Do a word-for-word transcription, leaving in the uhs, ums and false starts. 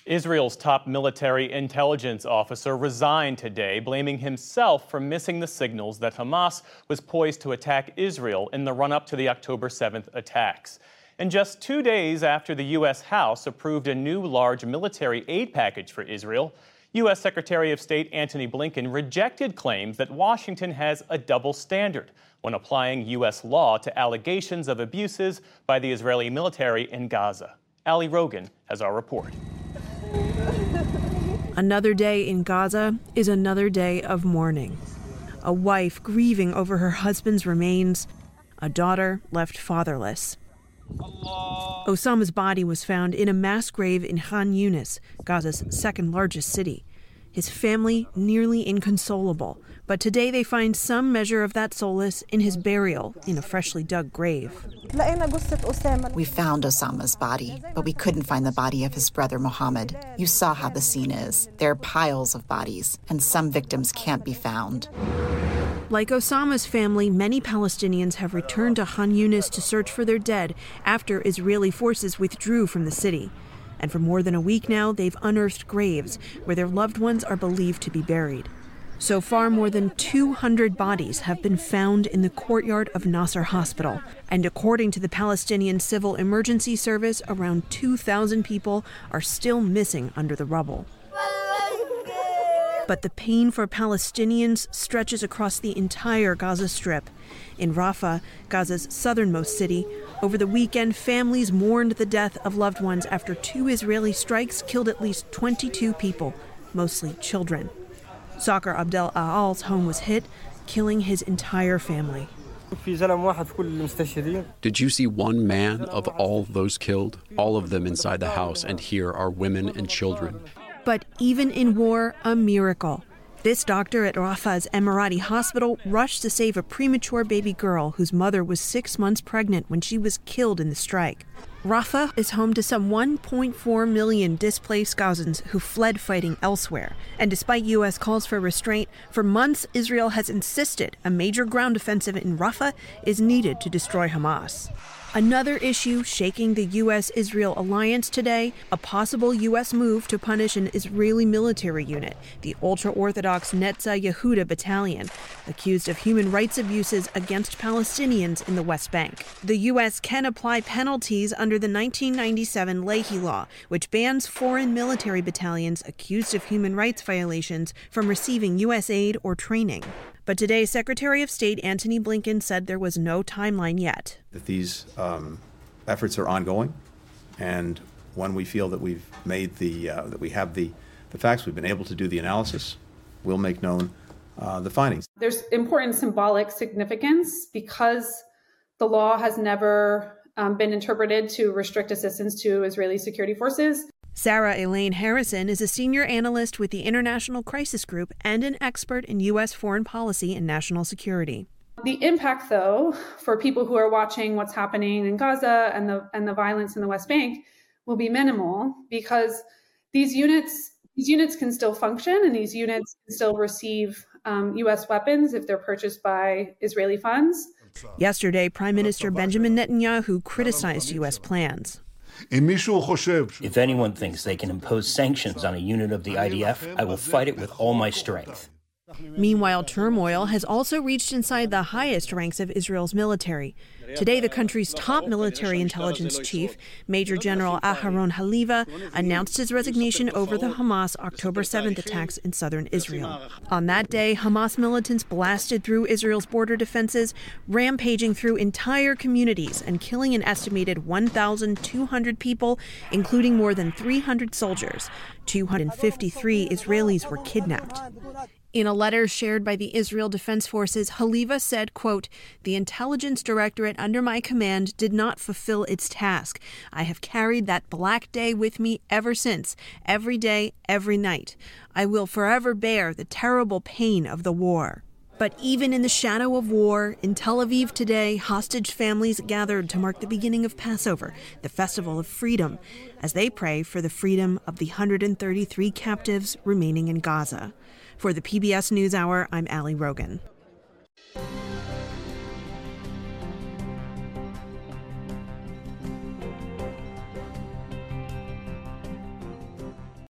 Israel's top military intelligence officer resigned today, blaming himself for missing the signals that Hamas was poised to attack Israel in the run-up to the October seventh attacks. And just two days after the U S House approved a new large military aid package for Israel, U S Secretary of State Antony Blinken rejected claims that Washington has a double standard when applying U S law to allegations of abuses by the Israeli military in Gaza. Ali Rogan has our report. Another day in Gaza is another day of mourning. A wife grieving over her husband's remains, a daughter left fatherless. Osama's body was found in a mass grave in Khan Yunis, Gaza's second largest city. His family nearly inconsolable, but today they find some measure of that solace in his burial in a freshly dug grave. We found Osama's body, but we couldn't find the body of his brother Mohammed. You saw how the scene is. There are piles of bodies, and some victims can't be found. Like Osama's family, many Palestinians have returned to Khan Yunis to search for their dead after Israeli forces withdrew from the city. And for more than a week now, they've unearthed graves where their loved ones are believed to be buried. So far, more than two hundred bodies have been found in the courtyard of Nasser Hospital. And according to the Palestinian Civil Emergency Service, around two thousand people are still missing under the rubble. But the pain for Palestinians stretches across the entire Gaza Strip. In Rafah, Gaza's southernmost city, over the weekend, families mourned the death of loved ones after two Israeli strikes killed at least twenty-two people, mostly children. Saqar Abdel Aal's home was hit, killing his entire family. Did you see one man of all those killed? All of them inside the house, and here are women and children. But even in war, a miracle. This doctor at Rafah's Emirati hospital rushed to save a premature baby girl whose mother was six months pregnant when she was killed in the strike. Rafah is home to some one point four million displaced Gazans who fled fighting elsewhere. And despite U S calls for restraint, for months Israel has insisted a major ground offensive in Rafah is needed to destroy Hamas. Another issue shaking the U S Israel alliance today, a possible U S move to punish an Israeli military unit, the ultra-Orthodox Netza Yehuda Battalion, accused of human rights abuses against Palestinians in the West Bank. The U S can apply penalties under the nineteen ninety-seven Leahy Law, which bans foreign military battalions accused of human rights violations from receiving U S aid or training. But today, Secretary of State Antony Blinken said there was no timeline yet. That these um, efforts are ongoing, and when we feel that we've made the uh, that we have the, the facts, we've been able to do the analysis, we'll make known uh, the findings. There's important symbolic significance because the law has never um, been interpreted to restrict assistance to Israeli security forces. Sarah Elaine Harrison is a senior analyst with the International Crisis Group and an expert in U S foreign policy and national security. The impact, though, for people who are watching what's happening in Gaza and the and the violence in the West Bank will be minimal because these units these units can still function and these units can still receive um, U S weapons if they're purchased by Israeli funds. Yesterday, Prime Minister Benjamin Netanyahu criticized U S plans. If anyone thinks they can impose sanctions on a unit of the I D F, I will fight it with all my strength. Meanwhile, turmoil has also reached inside the highest ranks of Israel's military. Today, the country's top military intelligence chief, Major General Aharon Haliva, announced his resignation over the Hamas October seventh attacks in southern Israel. On that day, Hamas militants blasted through Israel's border defenses, rampaging through entire communities and killing an estimated one thousand two hundred people, including more than three hundred soldiers. two hundred fifty-three Israelis were kidnapped. In a letter shared by the Israel Defense Forces, Haliva said, quote, "The intelligence directorate under my command did not fulfill its task. I have carried that black day with me ever since, every day, every night. I will forever bear the terrible pain of the war." But even in the shadow of war, in Tel Aviv today, hostage families gathered to mark the beginning of Passover, the festival of freedom, as they pray for the freedom of the one hundred thirty-three captives remaining in Gaza. For the P B S NewsHour, I'm Ali Rogan.